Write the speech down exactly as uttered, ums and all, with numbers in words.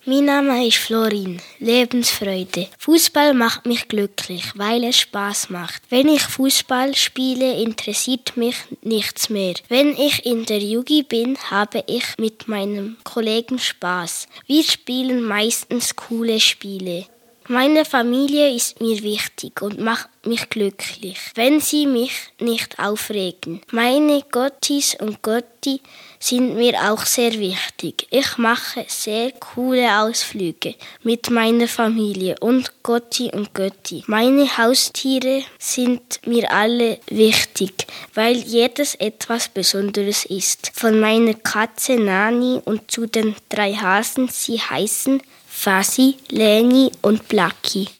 Mein Name ist Florin. Lebensfreude. Fußball macht mich glücklich, weil es Spaß macht. Wenn ich Fußball spiele, interessiert mich nichts mehr. Wenn ich in der Jugend bin, habe ich mit meinen Kollegen Spaß. Wir spielen meistens coole Spiele. Meine Familie ist mir wichtig und macht mich glücklich, wenn sie mich nicht aufregen. Meine Gottis und Gotti sind mir auch sehr wichtig. Ich mache sehr coole Ausflüge mit meiner Familie und Gotti und Götti. Meine Haustiere sind mir alle wichtig, weil jedes etwas Besonderes ist. Von meiner Katze Nani und zu den drei Hasen, sie heißen Fasi, Leni und Blacki.